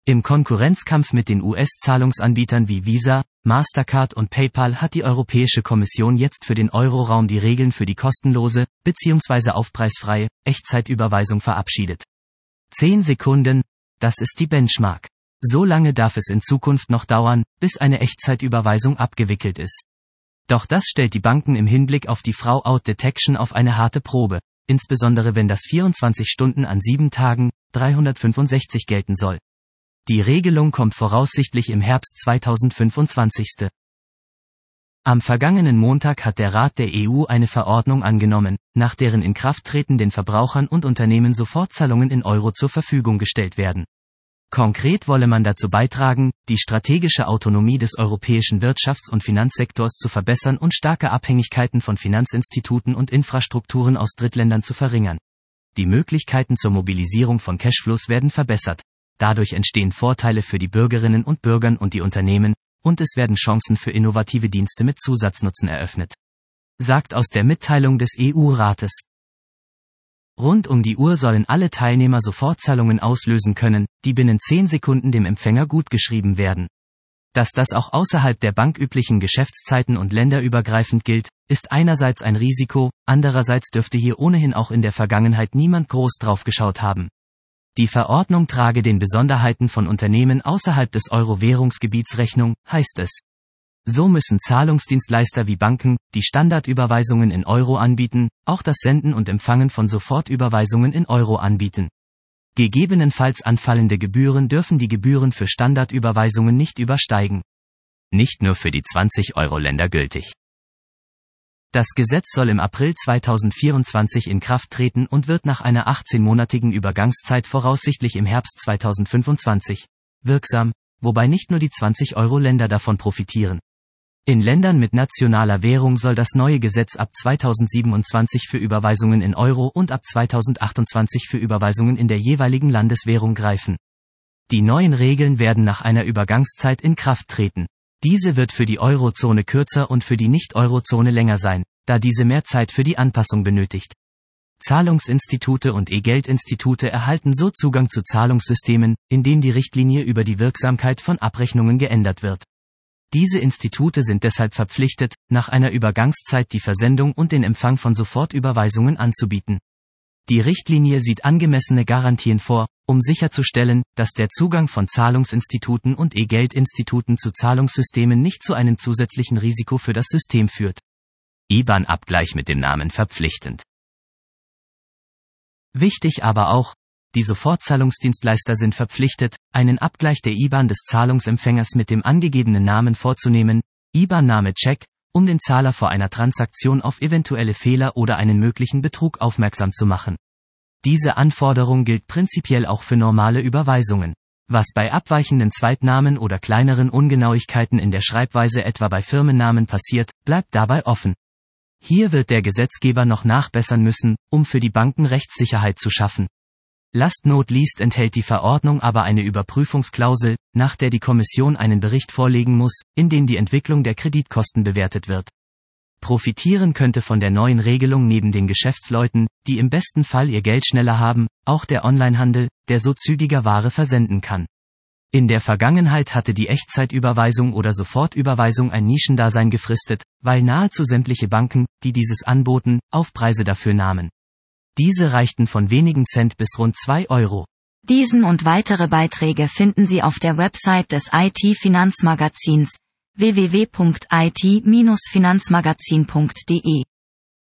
Im Konkurrenzkampf mit den US-Zahlungsanbietern wie Visa, Mastercard und PayPal hat die Europäische Kommission jetzt für den Euroraum die Regeln für die kostenlose bzw. aufpreisfreie Echtzeitüberweisung verabschiedet. 10 Sekunden, das ist die Benchmark. So lange darf es in Zukunft noch dauern, bis eine Echtzeitüberweisung abgewickelt ist. Doch das stellt die Banken im Hinblick auf die Fraud Detection auf eine harte Probe, insbesondere wenn das 24 Stunden an 7 Tagen, 365 gelten soll. Die Regelung kommt voraussichtlich im Herbst 2025. Am vergangenen Montag hat der Rat der EU eine Verordnung angenommen, nach deren Inkrafttreten den Verbrauchern und Unternehmen Sofortzahlungen in Euro zur Verfügung gestellt werden. Konkret wolle man dazu beitragen, die strategische Autonomie des europäischen Wirtschafts- und Finanzsektors zu verbessern und starke Abhängigkeiten von Finanzinstituten und Infrastrukturen aus Drittländern zu verringern. Die Möglichkeiten zur Mobilisierung von Cashflows werden verbessert. Dadurch entstehen Vorteile für die Bürgerinnen und Bürger und die Unternehmen, und es werden Chancen für innovative Dienste mit Zusatznutzen eröffnet. Sagt aus der Mitteilung des EU-Rates. Rund um die Uhr sollen alle Teilnehmer Sofortzahlungen auslösen können, die binnen 10 Sekunden dem Empfänger gutgeschrieben werden. Dass das auch außerhalb der banküblichen Geschäftszeiten und länderübergreifend gilt, ist einerseits ein Risiko, andererseits dürfte hier ohnehin auch in der Vergangenheit niemand groß drauf geschaut haben. Die Verordnung trage den Besonderheiten von Unternehmen außerhalb des Euro-Währungsgebiets Rechnung, heißt es. So müssen Zahlungsdienstleister wie Banken, die Standardüberweisungen in Euro anbieten, auch das Senden und Empfangen von Sofortüberweisungen in Euro anbieten. Gegebenenfalls anfallende Gebühren dürfen die Gebühren für Standardüberweisungen nicht übersteigen. Nicht nur für die 20-Euro-Länder gültig. Das Gesetz soll im April 2024 in Kraft treten und wird nach einer 18-monatigen Übergangszeit voraussichtlich im Herbst 2025 wirksam, wobei nicht nur die 20-Euro-Länder davon profitieren. In Ländern mit nationaler Währung soll das neue Gesetz ab 2027 für Überweisungen in Euro und ab 2028 für Überweisungen in der jeweiligen Landeswährung greifen. Die neuen Regeln werden nach einer Übergangszeit in Kraft treten. Diese wird für die Eurozone kürzer und für die Nicht-Eurozone länger sein, da diese mehr Zeit für die Anpassung benötigt. Zahlungsinstitute und E-Geldinstitute erhalten so Zugang zu Zahlungssystemen, indem die Richtlinie über die Wirksamkeit von Abrechnungen geändert wird. Diese Institute sind deshalb verpflichtet, nach einer Übergangszeit die Versendung und den Empfang von Sofortüberweisungen anzubieten. Die Richtlinie sieht angemessene Garantien vor, um sicherzustellen, dass der Zugang von Zahlungsinstituten und E-Geldinstituten zu Zahlungssystemen nicht zu einem zusätzlichen Risiko für das System führt. IBAN-Abgleich mit dem Namen verpflichtend. Wichtig aber auch, die Sofortzahlungsdienstleister sind verpflichtet, einen Abgleich der IBAN des Zahlungsempfängers mit dem angegebenen Namen vorzunehmen, IBAN-Name Check, um den Zahler vor einer Transaktion auf eventuelle Fehler oder einen möglichen Betrug aufmerksam zu machen. Diese Anforderung gilt prinzipiell auch für normale Überweisungen. Was bei abweichenden Zweitnamen oder kleineren Ungenauigkeiten in der Schreibweise etwa bei Firmennamen passiert, bleibt dabei offen. Hier wird der Gesetzgeber noch nachbessern müssen, um für die Banken Rechtssicherheit zu schaffen. Last not least enthält die Verordnung aber eine Überprüfungsklausel, nach der die Kommission einen Bericht vorlegen muss, in dem die Entwicklung der Kreditkosten bewertet wird. Profitieren könnte von der neuen Regelung neben den Geschäftsleuten, die im besten Fall ihr Geld schneller haben, auch der Onlinehandel, der so zügiger Ware versenden kann. In der Vergangenheit hatte die Echtzeitüberweisung oder Sofortüberweisung ein Nischendasein gefristet, weil nahezu sämtliche Banken, die dieses anboten, Aufpreise dafür nahmen. Diese reichten von wenigen Cent bis rund 2 Euro. Diesen und weitere Beiträge finden Sie auf der Website des IT-Finanzmagazins www.it-finanzmagazin.de.